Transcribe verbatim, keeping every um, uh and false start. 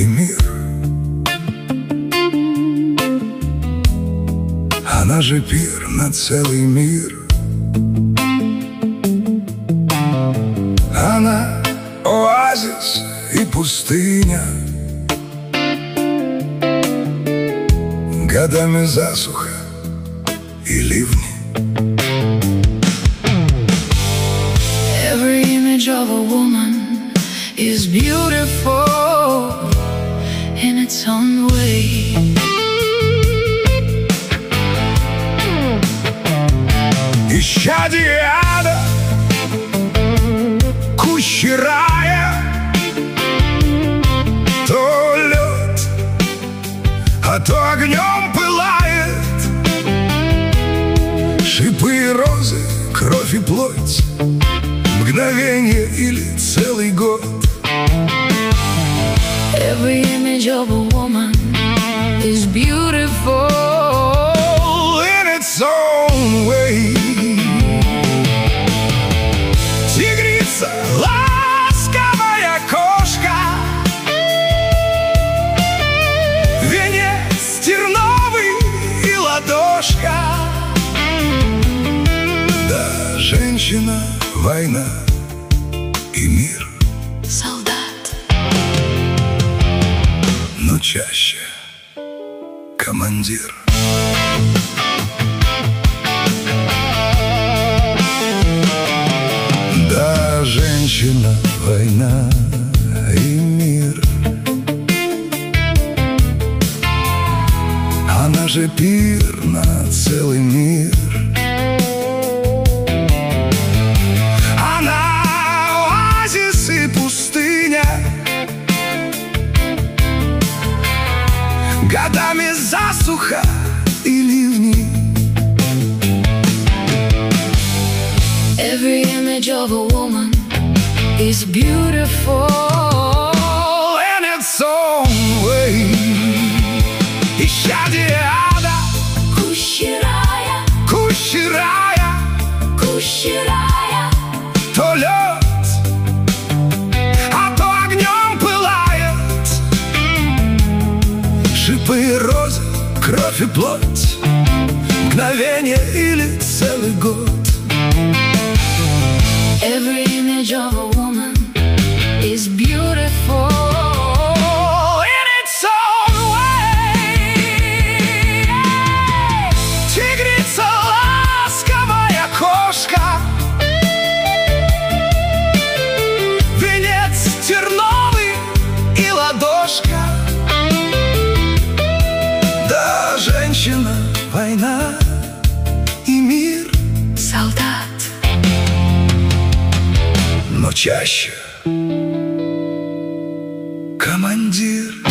мир. Она же пир на целый мир. Она оазис и пустыня, годами засуха и ливни. Every image of a woman is beautiful in its own way. Исчадие ада, кущи рая, то лед, а то огнем пылает. Шипы и розы, кровь и плоть, мгновение или целый год. Every image of a woman is beautiful in its own way. Тигрица, ласковая кошка, венец терновый и ладошка. Да, женщина, война и мир, солдат, но чаще командир. Да, женщина, война и мир. Она же пир на целый мир. Она оазис и пустыня, годами засуха и ливни. Every image of a woman is beautiful in its own way. Исчадие ада, кущи рая, кущи рая, кущи рая, то лед, а то огнем пылает. Шипы и розы, кровь и плоть, мгновение или целый год. Every image of a woman is beautiful in its own way. Тигрица, ласковая кошка, венец терновый и ладошка. Да, женщина, война и мир, солдат, но чаще командир.